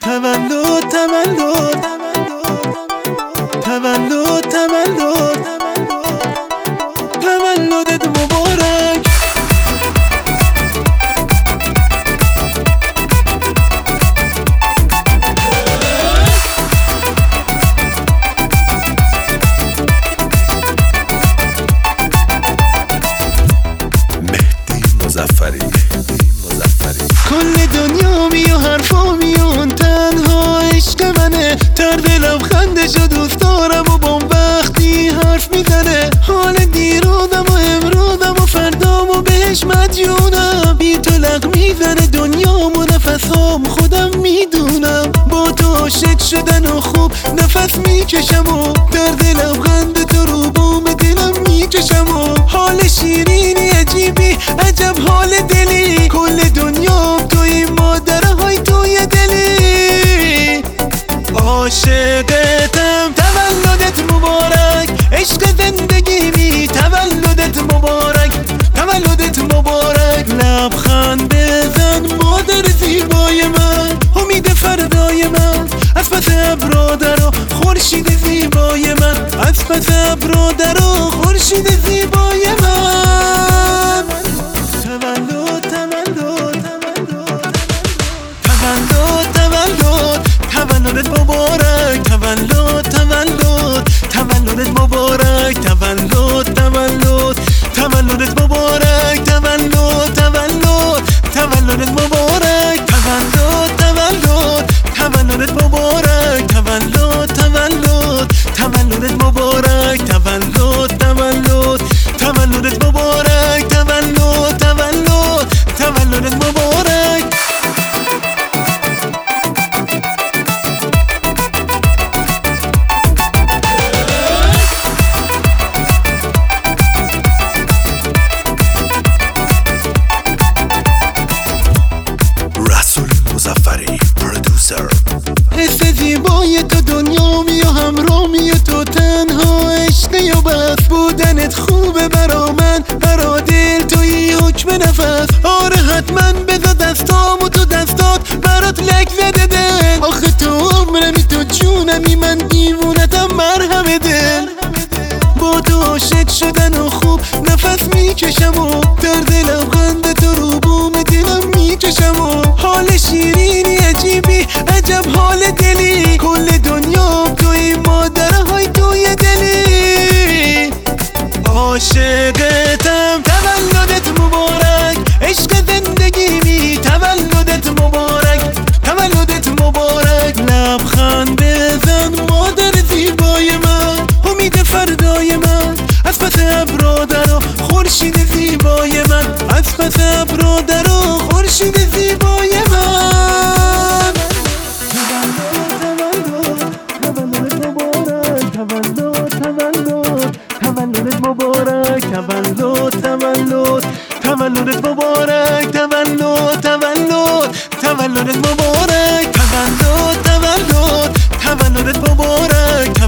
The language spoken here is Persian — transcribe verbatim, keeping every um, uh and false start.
تولد تولد تولد تولد تولدت مبارک. مهدی مظفری کل دنیا می و حرفا میون تنها عشق منه، در دلم خنده شد دوست دارم و بام وقتی حرف میزنه. حال دیروزم و امروزم و فردام و بهش مدیونم، بی تو لغ میزنه دنیام و نفسام خودم میدونم. با تو عاشق شدن و خوب نفس میکشم و در دلم خنده تو رو بام دلم میکشم و حال شیرینی عجیبی عجب حال دلی. کل دنیام توی مادرهای توی دلی، عاشقتم تولدت مبارک. عشق زندگی می تولدت مبارک، تولدت مبارک. لبخند بزن مادر زیبای من، امید فردای من. از پس ابرا درا خورشید زیبای من، از پس ابرا درا خورشید زیبای من. تولد تولد تولد تولد تولدت مبارک. تولد تولد تولدت مبارک. تولد تولد تولدت مبارک. تولد تولد تولدت مبارک. تولد تولد تولدت مبارک. تولد تولد تولدت مبارک. تولد تولد تولدت مبارک. تولد تولد تولدت مبارک. رسول مظفری پرودوسر. حس زیبای تو دنیامی و همرامی و تو تنها عشقی و بس. بودنت خوبه برا من برا دل توی حکم نفس. آره حتما بذار دستام و تو دستات برات لک زده دل. آخه تو عمرمی تو جونمی من دیوونتم مرهم دل. با تو عاشق شدن و خوب نفس میکشم و در دلم خنده تو رو بوم دلم میکشم و حال شیرینی عجیبی عجب حال دلی. کل دنیام توی مادرهای توی دلی، عاشقتم تولدت مبارک. عشق زندگی می تولدت مبارک، تولدت مبارک. لبخند بزن مادر زیبای من، امید فردای من. از پس ابرا درا خورشید زیبای من، از پس ابرا درا خورشید زیبای من. تولدت مبارک. تولد تولد تولدت مبارک. تولد تولد تولدت مبارک. تولد تولد تولدت مبارک.